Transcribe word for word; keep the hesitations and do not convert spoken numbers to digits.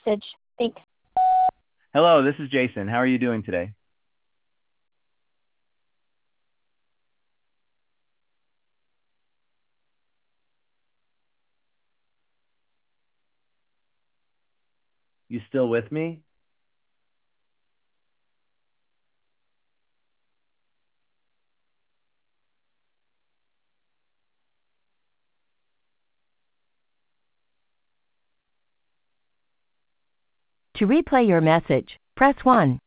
message. Thanks. Hello, this is Jason. How are you doing today? You still with me? To replay your message, press one.